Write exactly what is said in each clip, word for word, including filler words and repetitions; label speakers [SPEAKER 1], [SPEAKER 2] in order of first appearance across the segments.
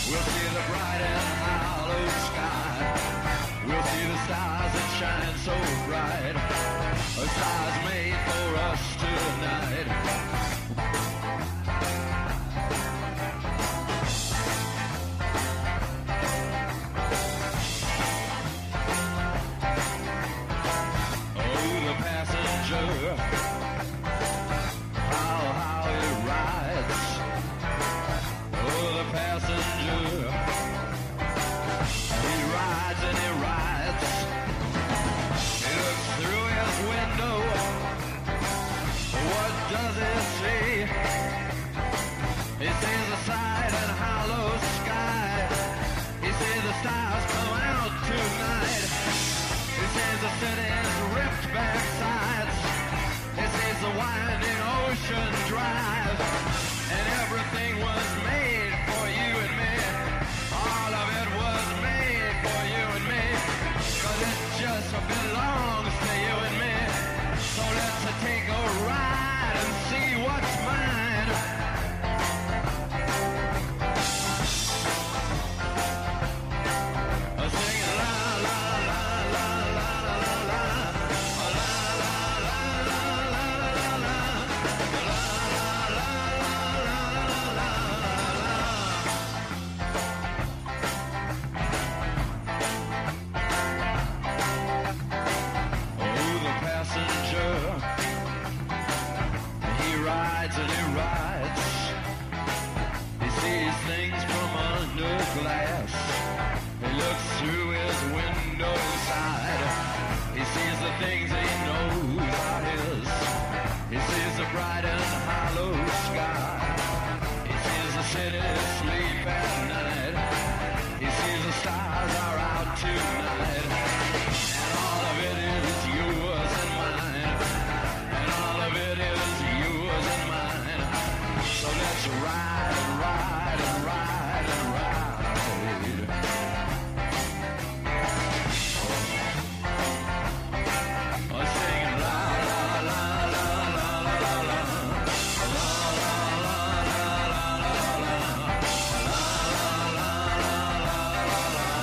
[SPEAKER 1] We'll see the bright and hollow sky. We'll see the stars that shine so bright. A stars made for us tonight. Oh, the passenger, how, how he rides. Oh, the passenger, he rides and he rides. He looks through his window. What does he see? He sees the side and hollow sky. He sees the stars come out tonight. He sees the city's ripped back sides. He sees the winding ocean drive. And everything was made for you and me. All of it was made for you and me. 'Cause it just belongs to you and me. So let's take a ride and see what's mine. Sing la la la la la la la la. La la la la la la la. La la la la la la. Oh, the passenger, he rides and he rides. He sees things from under glass. He looks through his window side. He sees the things he knows are his. He sees the bright and hollow sky. He sees the city sleep at night. He sees the stars are out tonight. And all of it is yours and mine. And all of it is yours and mine. So let's ride and ride and ride and ride. Oh, singing la la la la la la la la. La la la la la la la. La la la la la la.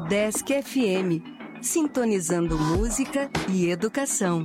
[SPEAKER 2] Udesc F M, sintonizando música e educação.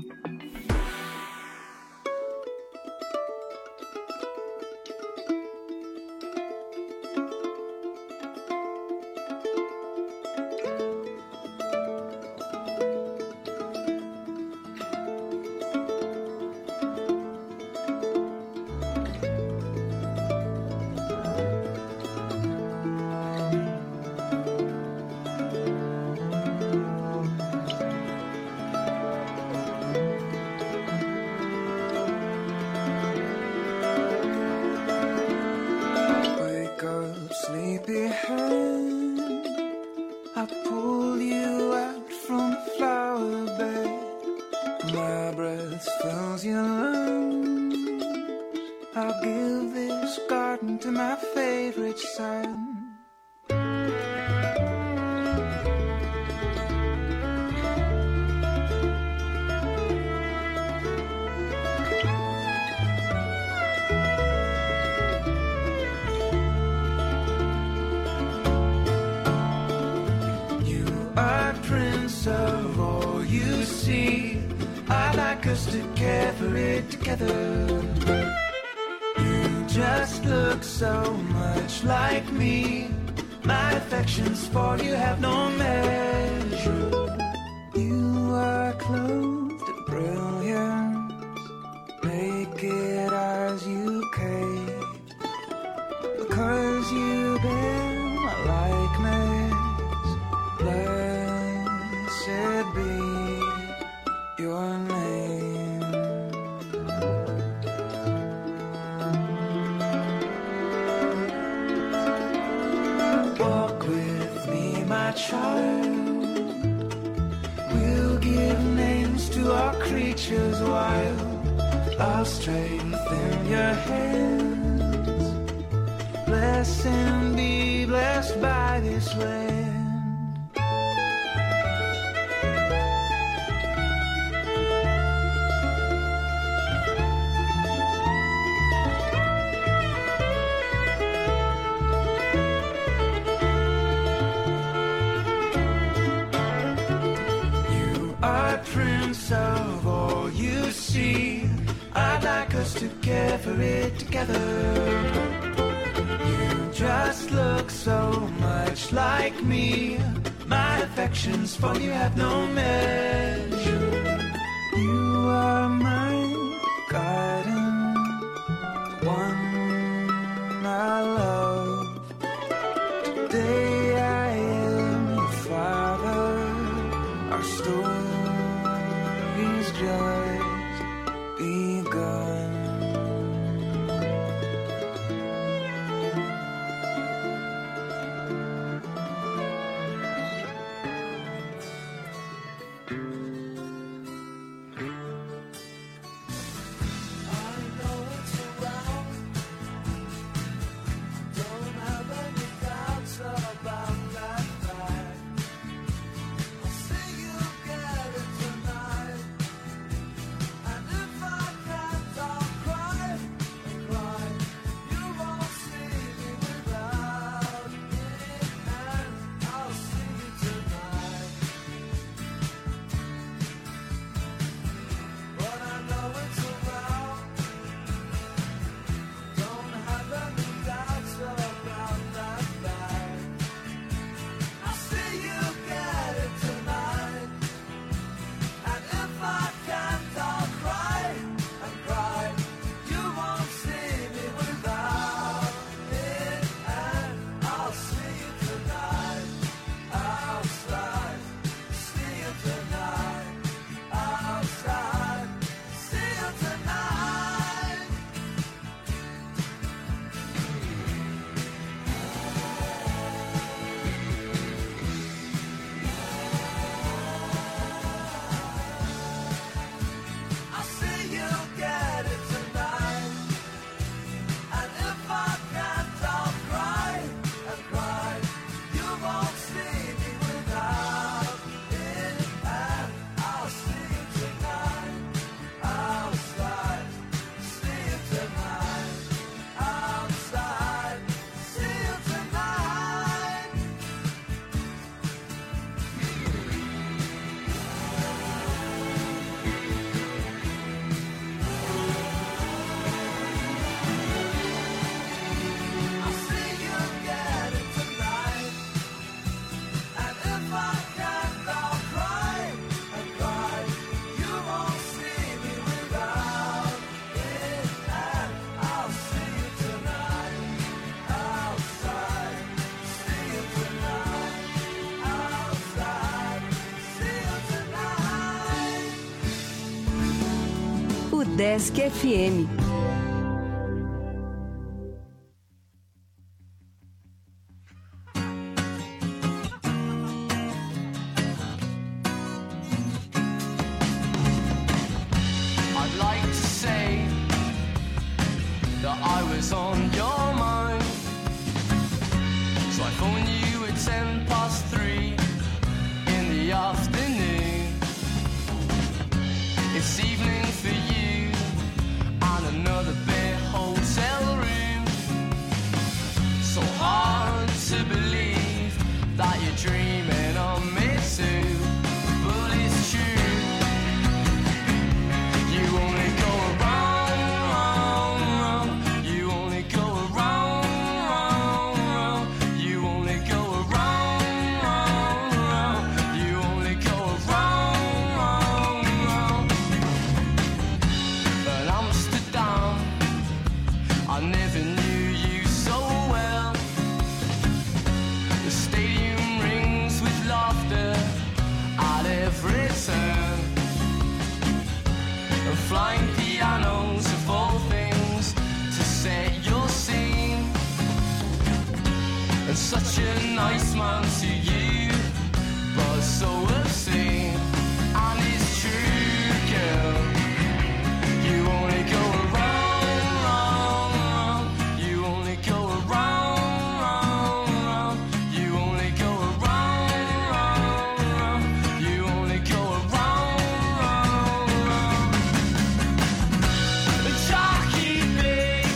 [SPEAKER 2] Desk F M.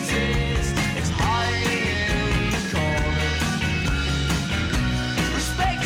[SPEAKER 3] Respect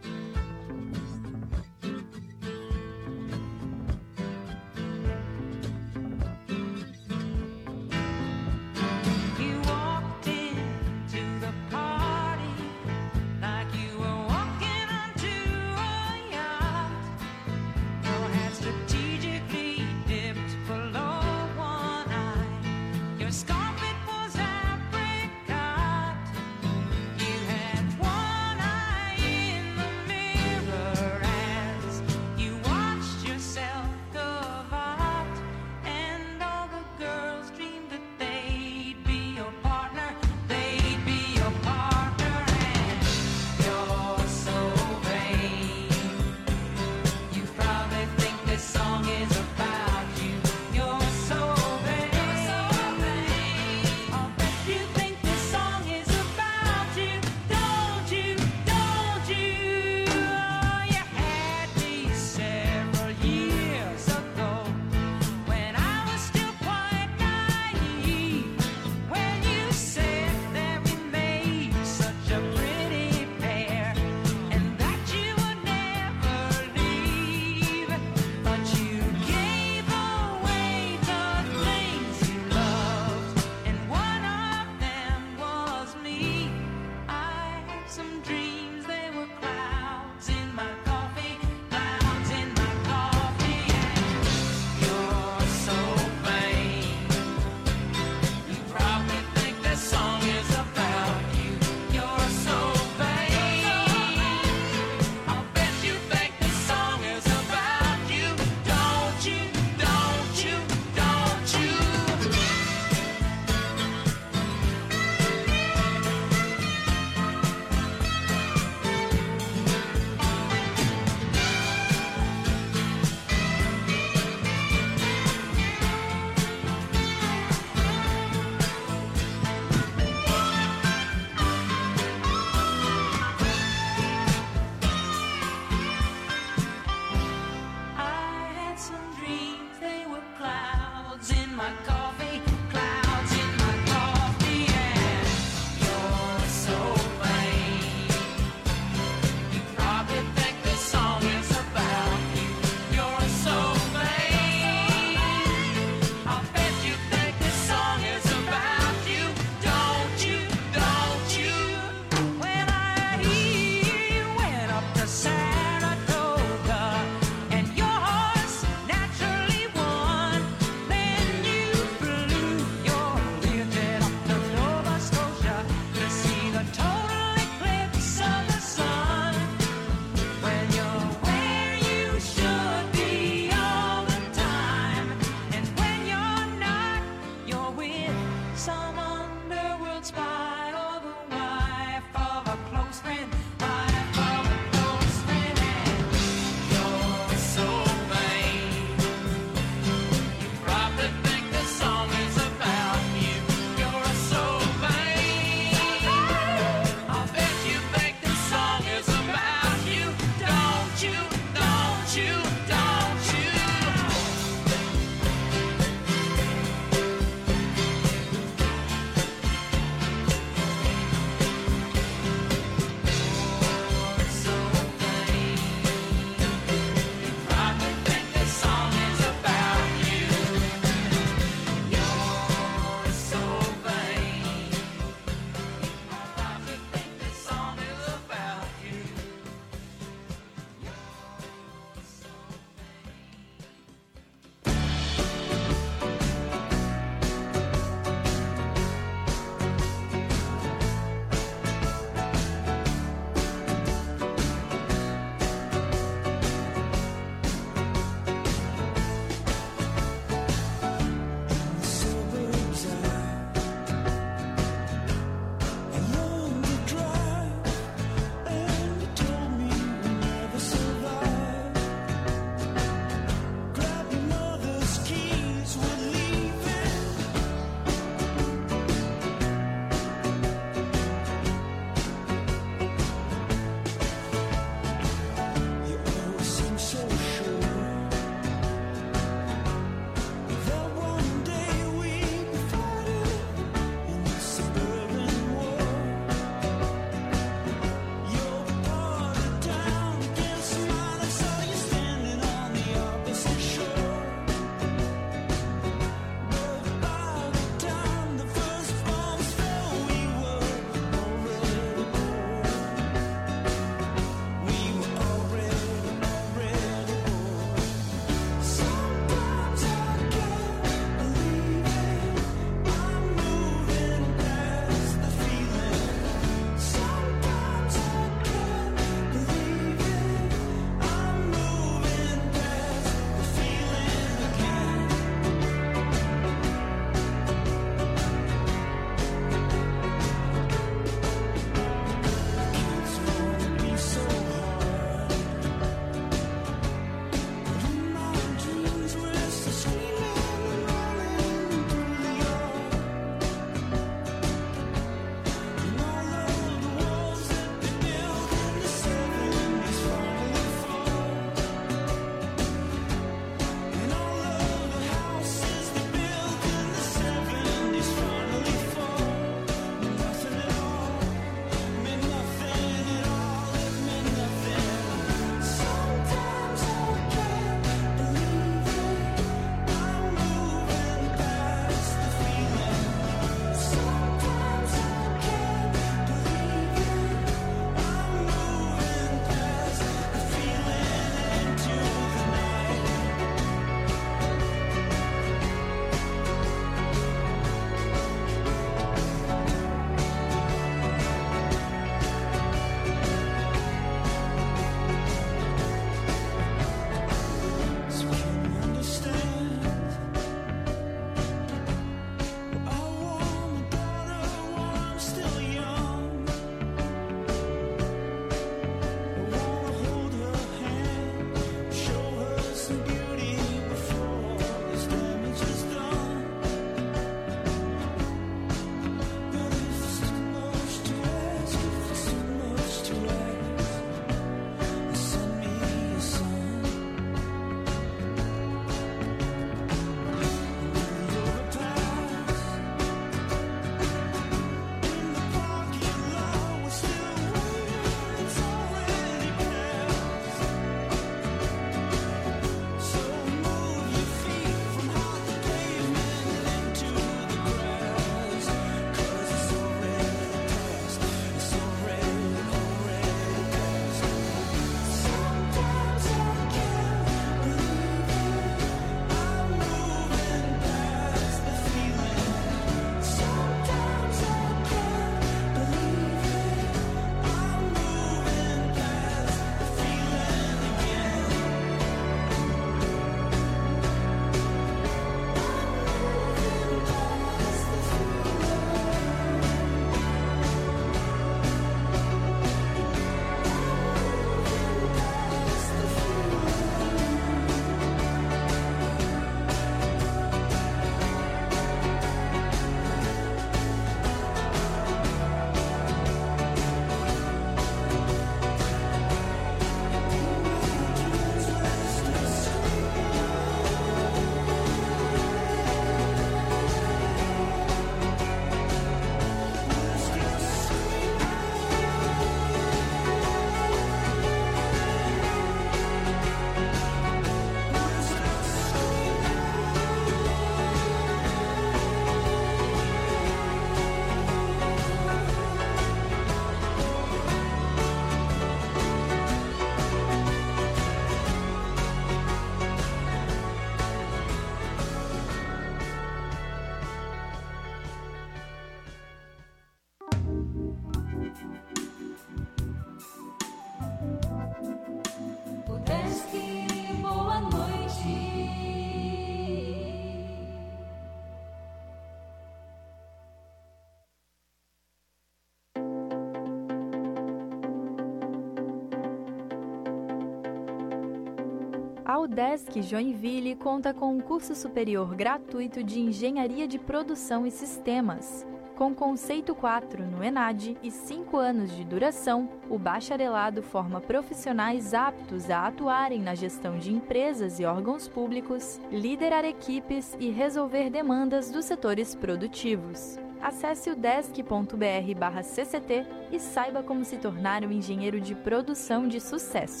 [SPEAKER 3] A UDESC Joinville conta com um curso superior gratuito de Engenharia de Produção e Sistemas. Com conceito quatro no ENAD e cinco anos de duração, o bacharelado forma profissionais aptos a atuarem na gestão de empresas e órgãos públicos, liderar equipes e resolver demandas dos setores produtivos. Acesse udesc ponto br barra C C T e saiba como se tornar um engenheiro de produção de sucesso.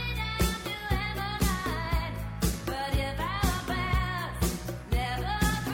[SPEAKER 4] But if I pass, never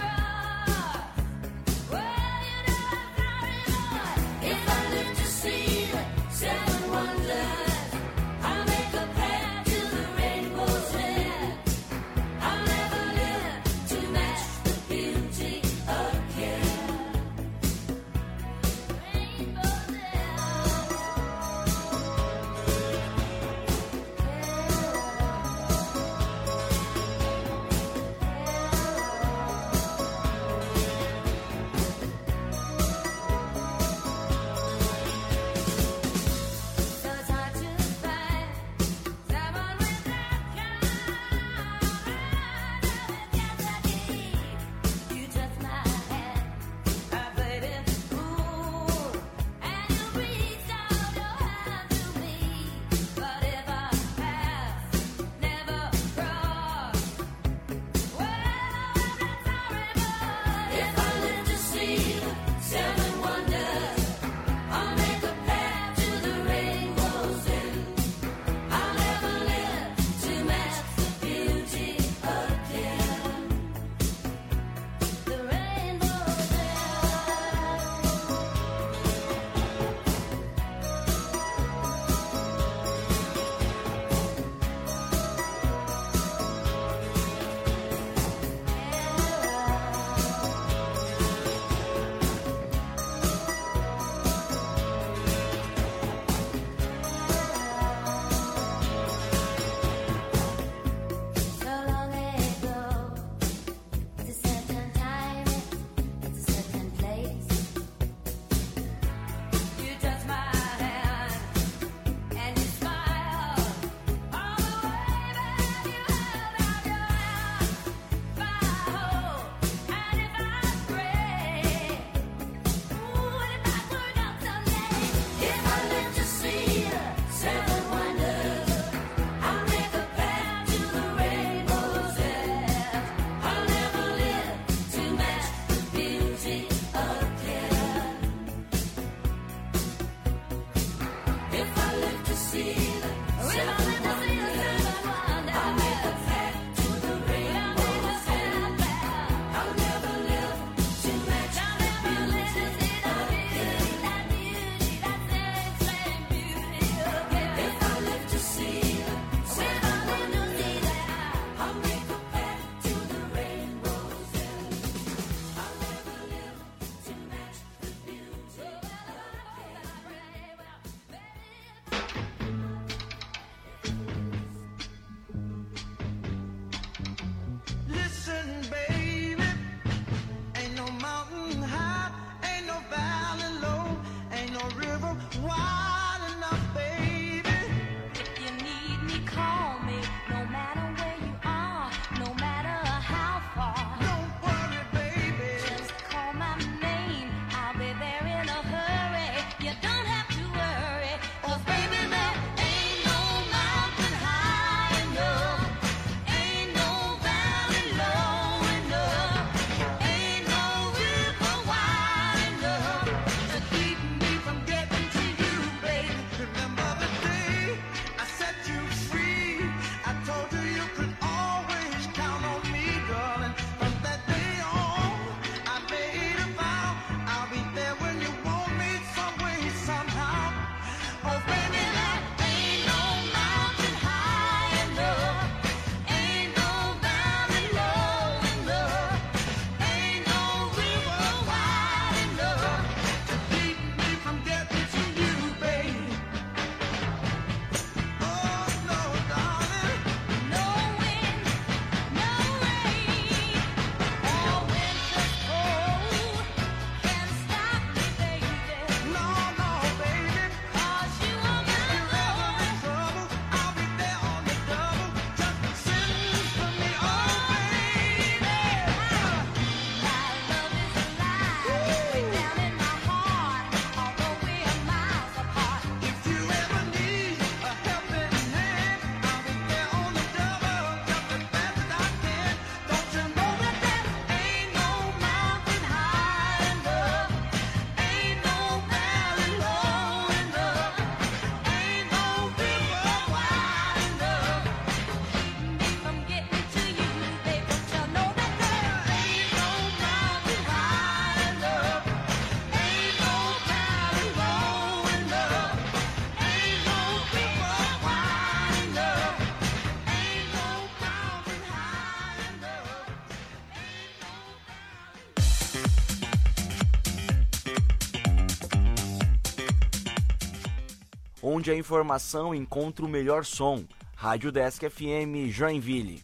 [SPEAKER 4] onde a informação encontra o melhor som. Rádio Desk F M Joinville.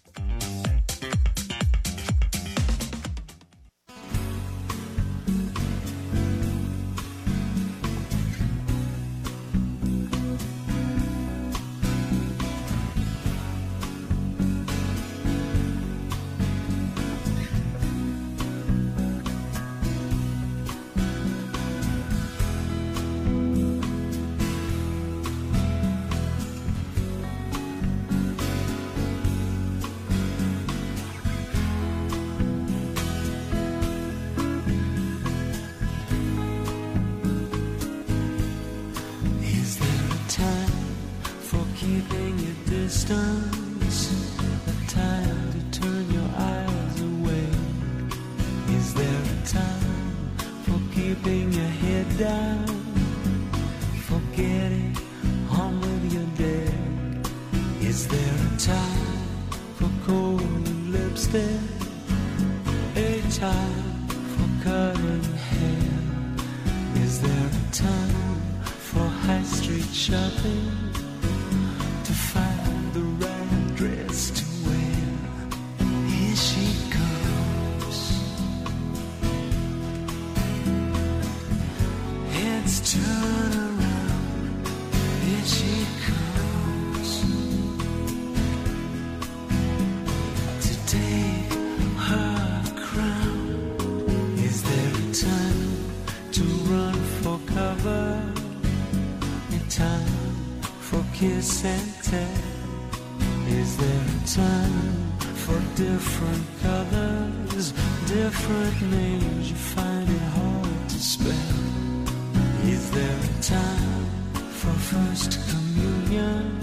[SPEAKER 5] Kiss and tell. Is there a time for different colors, different names you find it hard to spell? Is there a time for first communion,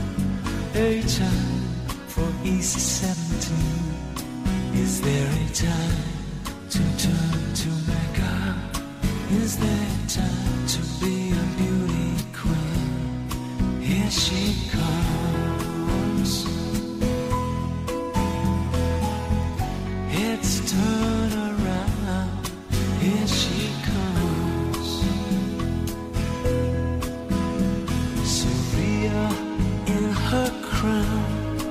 [SPEAKER 5] a time for East seventeen? Is there a time to turn to makeup? Is there a time to be a beauty queen? Here she comes. It's turn around. Here she comes. Syria in her crown.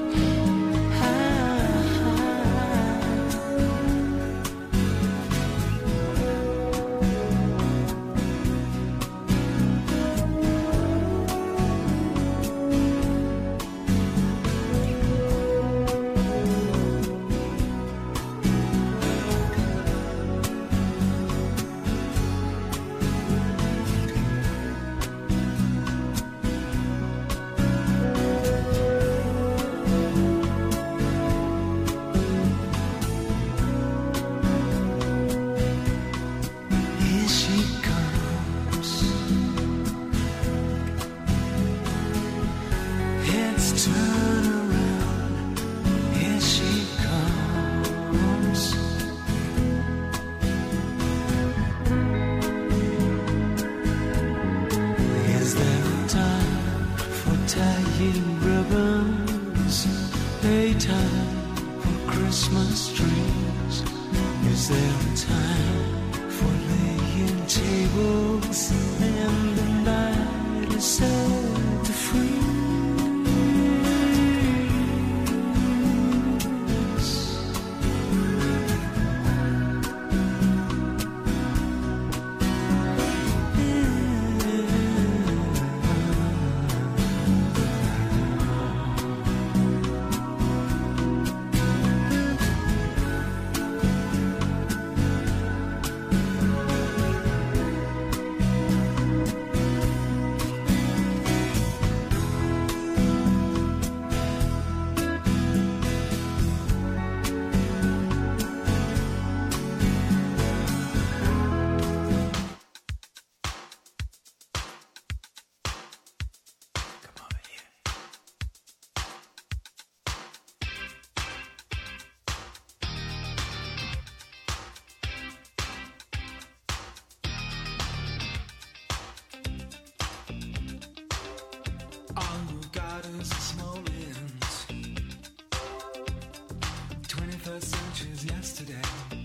[SPEAKER 5] twenty-first century's yesterday.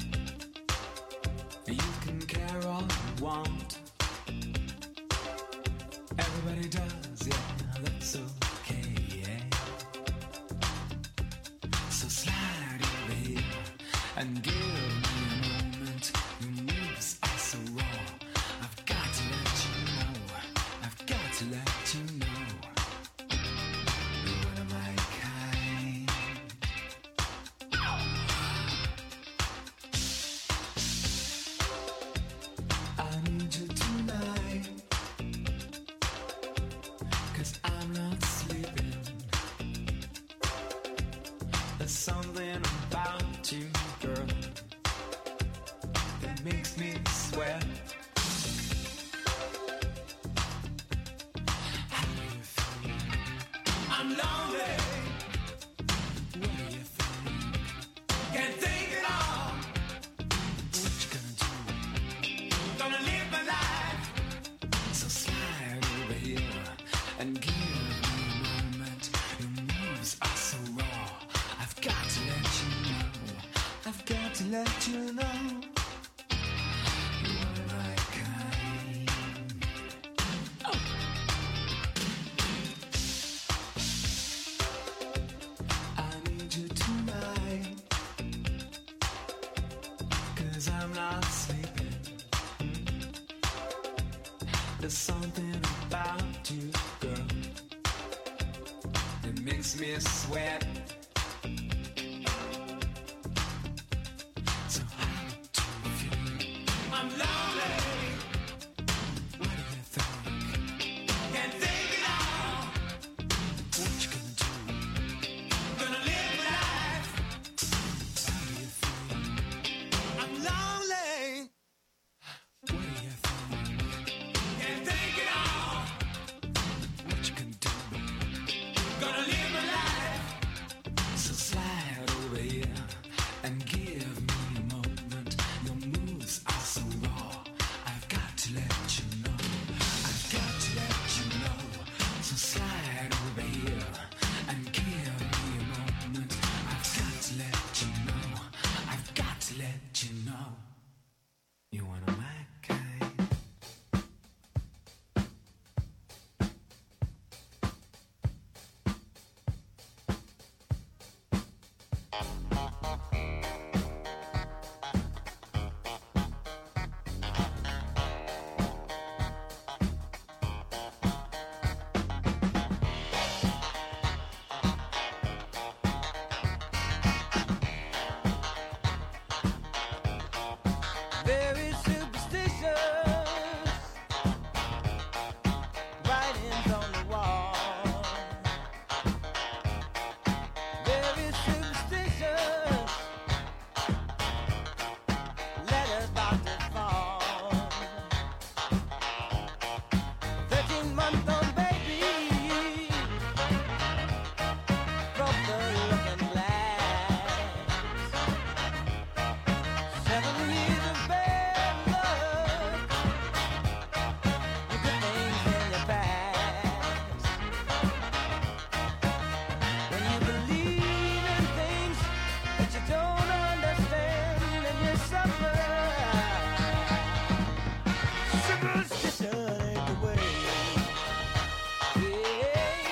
[SPEAKER 5] You can care all you want. Everybody does. and give me a moment. Your moves are so raw. I've got to let you know. I've got to let you know. You're one of my kind. I need you tonight, 'cause I'm not sleeping. There's something about you, girl, that makes me sweat. How do you feel? I'm lonely. What do you think? Can't think at all. What you gonna do? Gonna live my life. So slide over here and give me a moment. Your moves are so raw. I've got to let you know. I've got to let you know. You're my kind. Oh. I need you tonight, 'cause I'm not sleeping. There's something about you, girl, that makes me sweat. So how do you feel? I'm lonely. What do you think? Can't think at all. What you gonna do? Gonna live my life. How do you feel? I'm lonely. What do you think? Can't think at all. What you gonna do? Gonna live my life. So slide over here and give me a moment. Your moves are so raw. I've got to let you know. I've got to let you know. So slide over here and give me a moment. I've got to let you know. I've got to let you know. You're one of my kind.
[SPEAKER 6] Very superstitious, writings on the wall. Very superstitious, letters about to fall. Thirteen month old baby broke the looking glass. Seven years of bad luck. You put things in your past. When you believe in things that you don't understand, and you suffer. Superstition ain't the way. Yeah.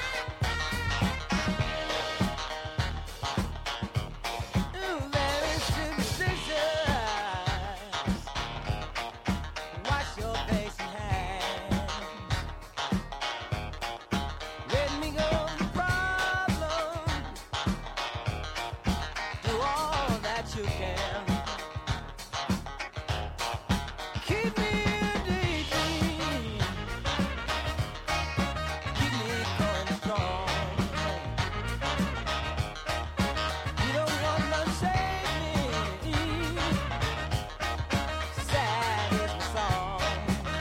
[SPEAKER 6] Ooh, very superstitious. Wash your face and hands. Let me go the problem. Do all that you can. Keep me in daydream. Keep me going strong. You don't wanna save me. Sad is my song.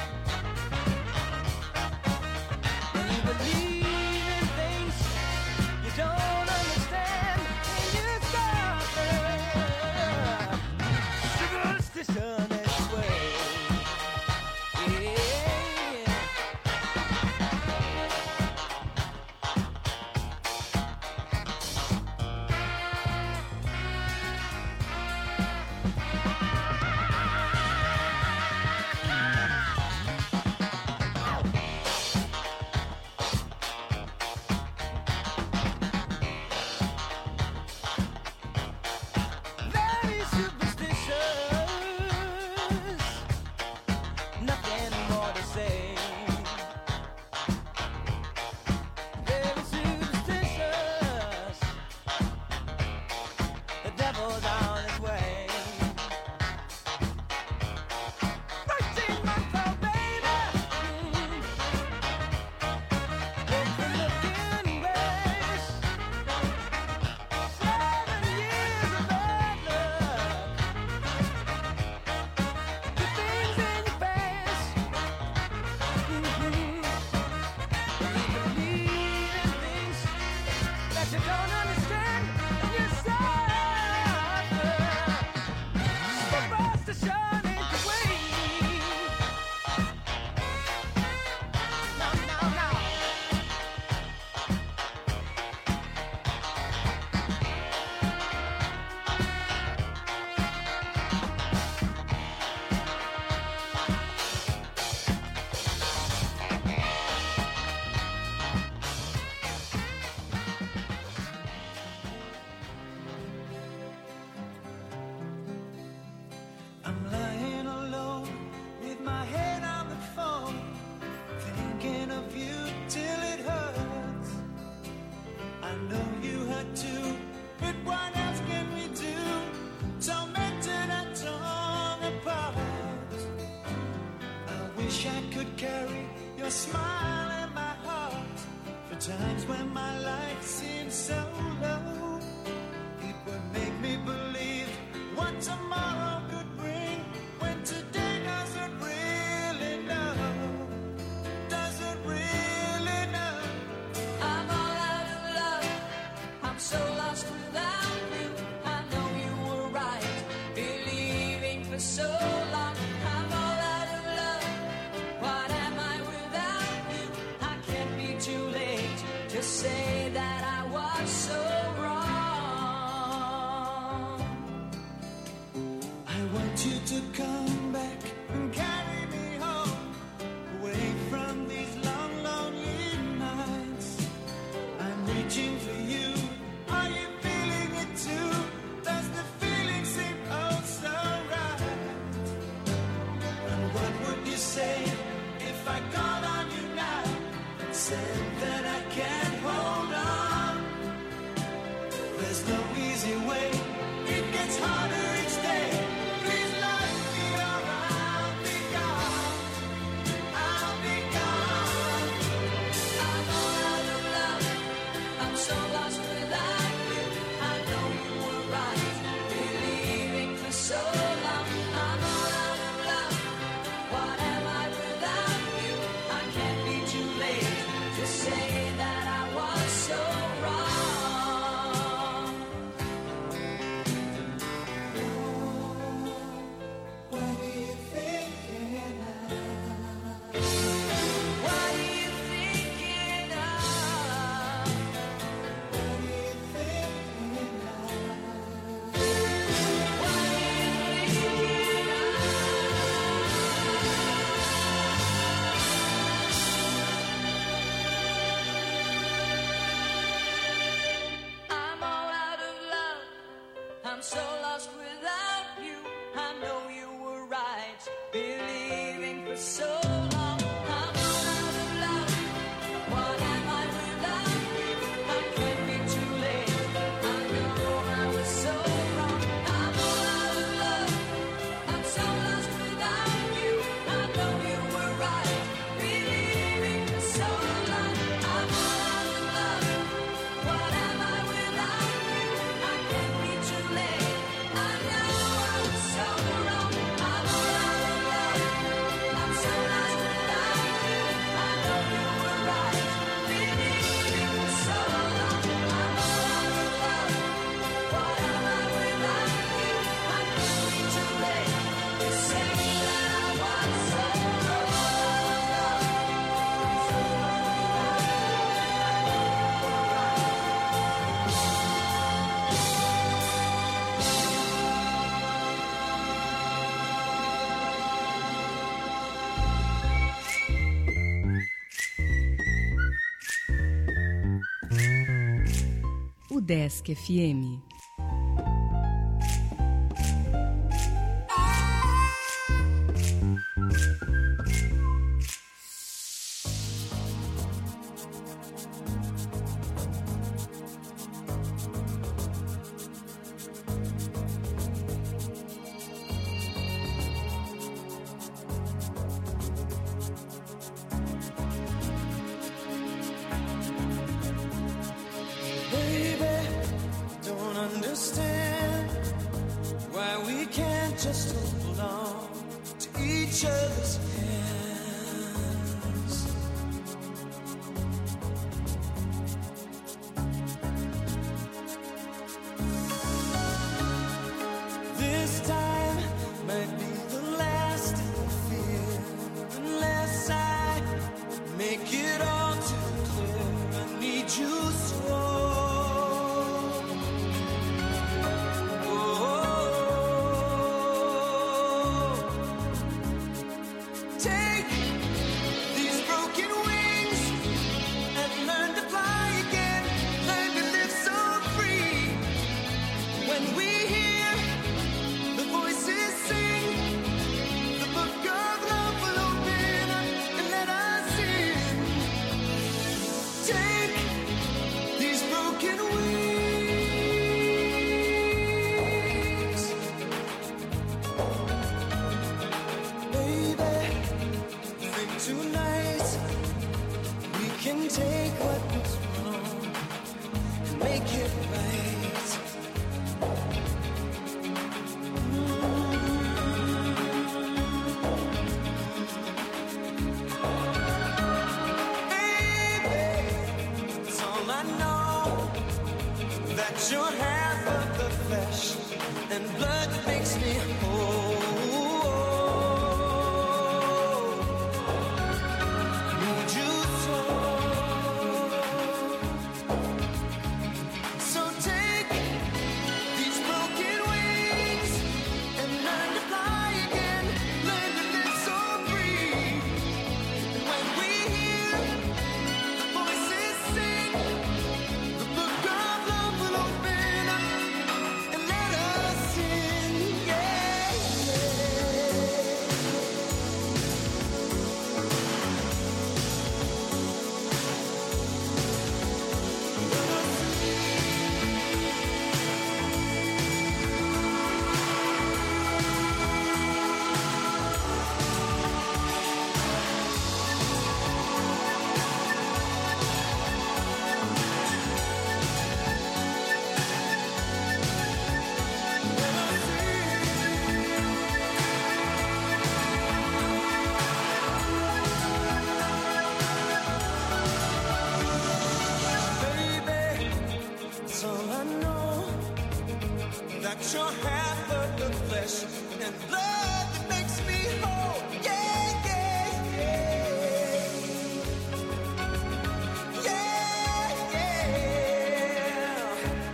[SPEAKER 6] When you believe in things you don't understand, and you suffer.
[SPEAKER 5] could carry your smile and my heart. For times when my life seemed so low, it would make me believe what tomorrow could bring, when today doesn't really know, doesn't really know.
[SPEAKER 6] I'm all out of love, I'm so lost without you. I know you were right, believing for so long. I'm all out of love, what am I without you? I can't be too late to say that I was so wrong.
[SPEAKER 5] I want you to come back and carry me home, away from these long, lonely nights. I'm reaching for you. Are you feeling it too? Does the feeling seem oh so right? And what would you say if I called on you now and said that I can't hold on? There's no easy way, it gets harder each day. Please let me or I'll be gone, I'll be gone.
[SPEAKER 6] I'm all out of love, I'm so lost without you. I know you were right, believing for so long. I'm all out of love, what am I without you? I can't be too late to say that I was so wrong.
[SPEAKER 5] What do you think?
[SPEAKER 6] What are you thinking of?
[SPEAKER 5] What do you think?
[SPEAKER 6] What are you thinking of? I'm all out of love, I'm so lost without you. I know you were right, believing for so long. I'm all out of love, what am I without you? I can't be too late, I know I was so wrong. I'm all out of love, I'm so lost without you. I know you were right, believing for so long. I'm all out of love, what am I without you? I can't be too late, I know I was so wrong. I'm all out of love, I'm so lost without you. I know you were right, believing for so long. I'm all out of love, what am I without you? I can't be too late to say that I was so
[SPEAKER 2] O Desk F M.
[SPEAKER 5] Baby, don't understand why we can't just hold on to each other's hands. This time might be the last it will feel, unless I make it all too clear. I need you so. Take these broken wings and learn to fly again. Learn to live so free. When we hear the voices sing, the book of love will open up and let us in. Take these broken wings, baby. Think tonight we can take what was wrong and make it right. Baby, it's all I know, that you're half of the flesh and blood that makes me whole. You're half of the flesh and blood that makes me whole. Yeah, yeah, yeah. Yeah, yeah.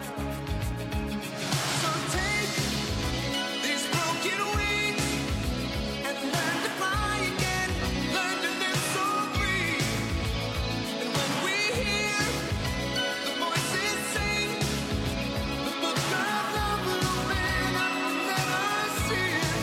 [SPEAKER 5] So take these broken wings and learn to fly again. Learn to live so free. And when we hear the voices sing the book of love will open up and let us in.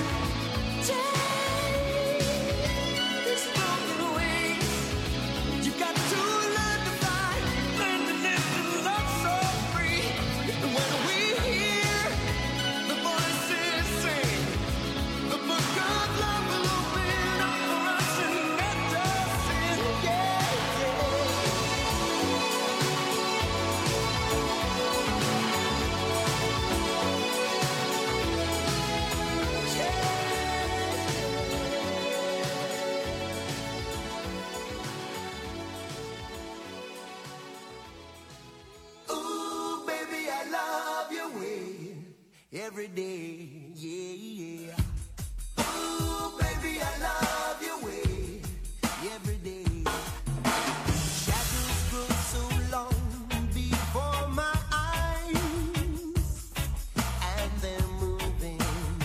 [SPEAKER 5] Take these broken wings. You got to learn to fly, learn to live and love so free. And when we hear the voices sing, the book of love will open up for us and let us in. Yeah, ooh, baby, I love your way every day. Yeah, yeah. Ooh, baby, I love your way every day. Shadows grow so long before my eyes, and they're moving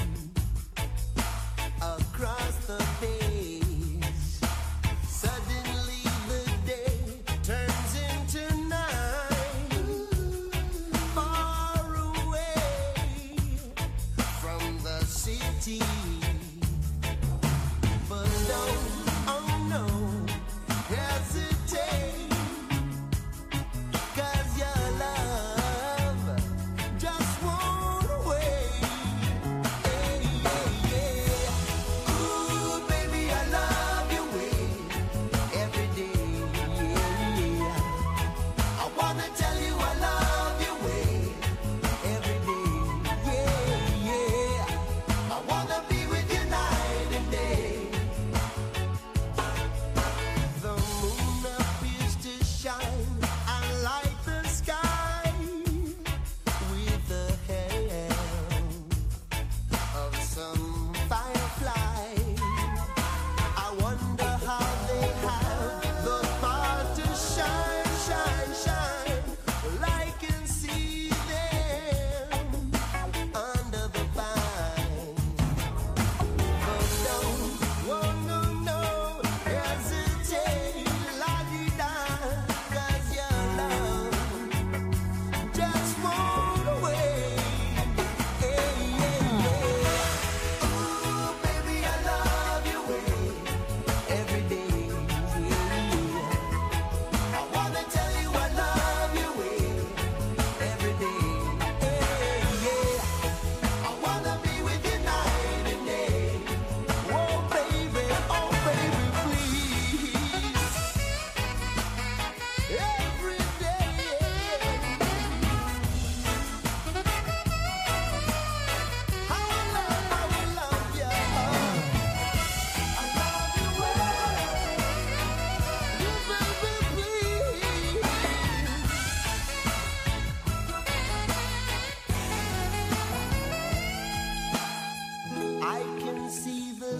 [SPEAKER 5] across the page. Suddenly the day turns into night, far away from the city. But don't, oh no, hesitate, 'cause your love just won't wait. Hey, yeah, yeah. Ooh, baby, I love your way every day. Yeah, yeah. I wanna tell you I love your way every day. Yeah, yeah. I wanna be with you night and day. The moon appears to shine and light the sky with the help of some firefly. I wonder how they have the power to shine, shine, shine. Well, I can see them under the vine. But don't, oh no, no, hesitate, la-di-da, 'cause your love just won't wait. Hey, yeah, yeah. Ooh,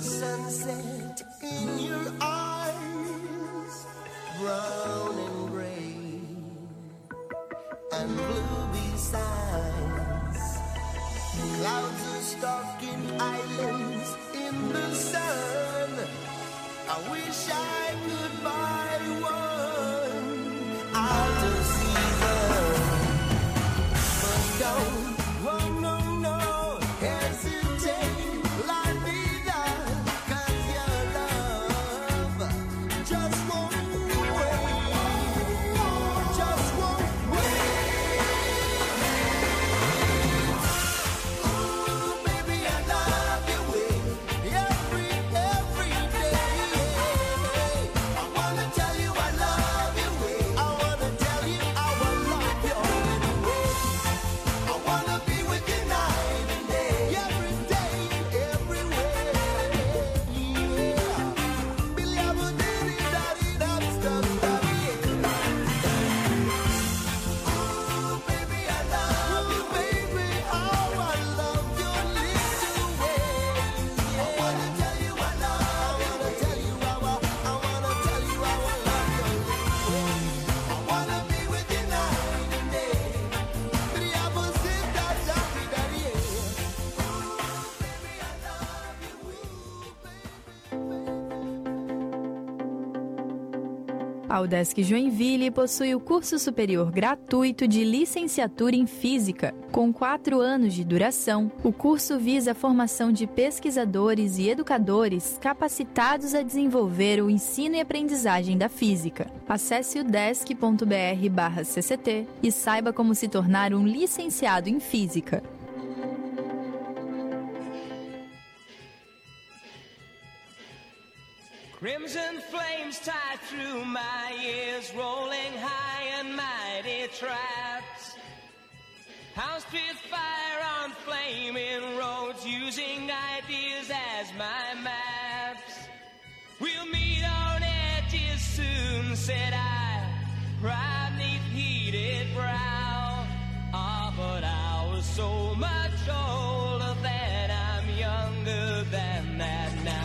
[SPEAKER 7] sunset in your eyes, brown and gray and blue besides. Clouds are stalking islands in the sun. I wish I could buy one out of season. But don't, oh no, no, hesitate, la vida, 'cause your love just won't wait, just won't wait. Ooh, baby, I love you every, every day. I wanna tell you I love you. I wanna tell you how I love you anyway. I wanna be with you night and day, every day, everywhere. Yeah. Billy, I'm a daddy, daddy, that's the daddy. Ooh, baby, I love you, baby, how I love your little ways. I wanna tell you I love you, I wanna tell you how I, I wanna tell you how I love your little ways. I wanna be with you night and day. Billy, I'm a sit that daddy, daddy. Ooh, baby, I love you,
[SPEAKER 3] A UDESC Joinville possui o curso superior gratuito de licenciatura em Física. Com quatro anos de duração, o curso visa a formação de pesquisadores e educadores capacitados a desenvolver o ensino e aprendizagem da física. Acesse udesc ponto br barra C C T e saiba como se tornar um licenciado em Física.
[SPEAKER 8] Crimson flames tie through my ears, rolling high and mighty traps. Housed with fire on flaming roads, using ideas as my maps. We'll meet on edges soon, said I, right neath heated brow. Ah, but I was so much older then, I'm younger than that now.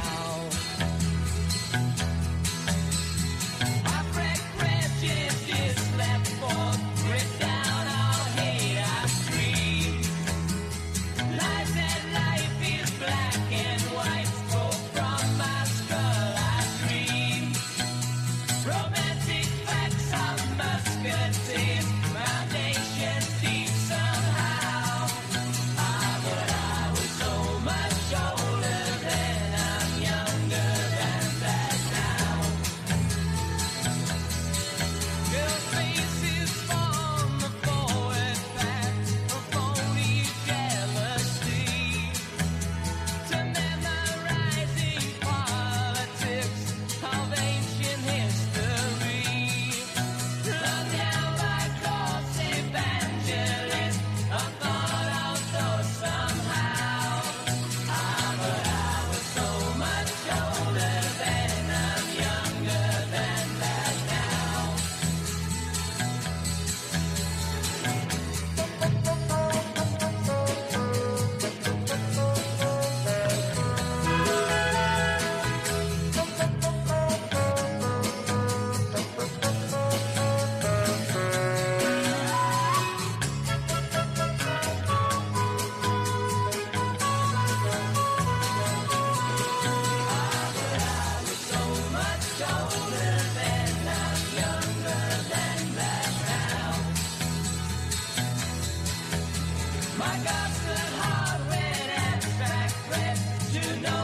[SPEAKER 8] My gospel heart went abstract red to know.